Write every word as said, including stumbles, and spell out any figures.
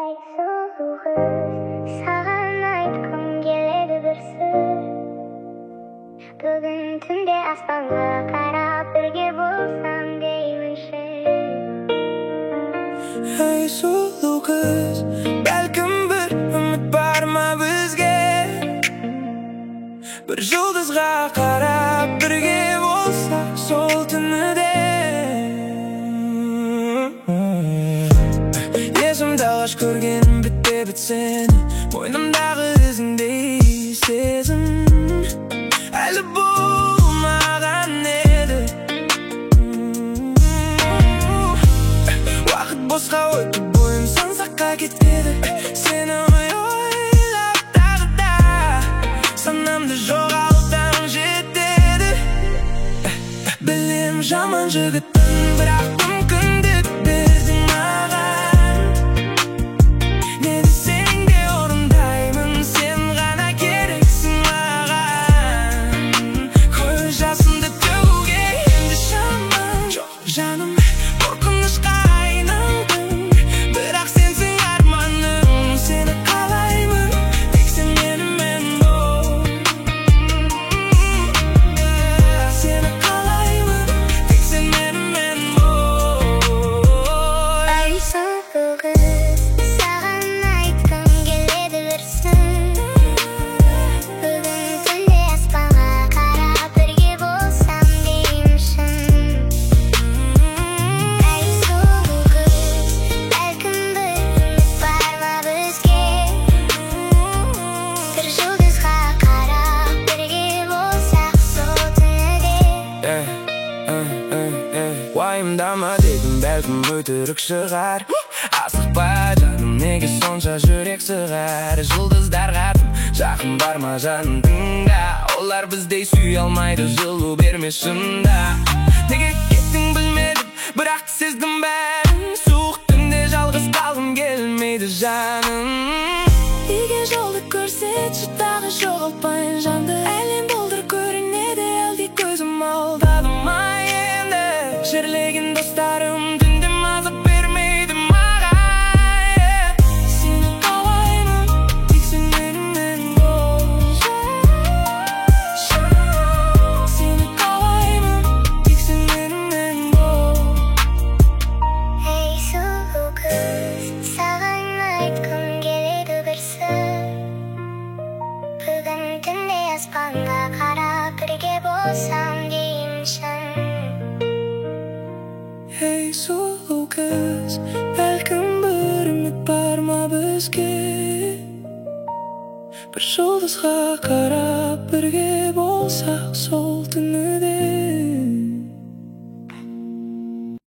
сұлу қыз, саған айтқым келеді бір сыр. Бүгін түнде аспанға қарап бірге болсам деймін шын. Ей сұлу қыз, бәлкім бір үміт бар ма бізге? Бір жұлдызға қарап бірге болсақ сол түніде. Есімді алғаш көргенім бітпе бітсен, мойнымдағы ізіңдей сезім әлі болмаған еді. Уақыт босқа өтіп бойым сан-саққа кетеді. Сені ойлап тағы да санамды жоғалтсам жетеді. Білем жаман жігітпін, бірақ мүмкіндік бердің маған. Не десең де орындаймын, сен ғана керексің маған. Көз жасымды төгуге енді шамам жоқ жаным. Қорқынышқа айналдың, бірақ сенсің арманым. Сені қалаймын, тек сен менімен бол. Сені қалаймын, тек сен менімен бол. Ей сұлу қыз, саған айтқым келеді бір сыр. Бүгін түнде аспанға қарап бірге болсам деймін шын. Ей сұлу қыз, бәлкім бір үміт бар ма бізге? Бір жұлдызға қарап бірге болсақ сол түніде. Эй, эй, эй, эй, уайымдама дедім, бәлкім өтірік шығар. Асықпа жаным, неге сонша жүрек сығар? Жұлдыздарға тым жақын барма жаным, тыңда. Олар біздей сүй алмайды, жылу берме шында. Неге кеттің білмедім, бірақ сездім бәрін. Суық түнде жалғыз қалғым келмейді жаным. Егер жолды көрсетші, тағы жоғалтпайын жанды. Әлем болдыр көрінеді, әлде көзім алдады ма енді? Жерлеген достарым түнде маза бермейді маған. Сені қалаймын, тек сен менімен бол. Сені қалаймын, тек сен менімен бол. Ей сұлу қыз, саған айтқым келеді бір сыр. Бүгін түнде аспанға қарап бірге болсам деймін шын. Ей сұлу қыз, бәлкім бір үміт бар ма бізге? Бір жұлдызға қарап бірге болсақ сол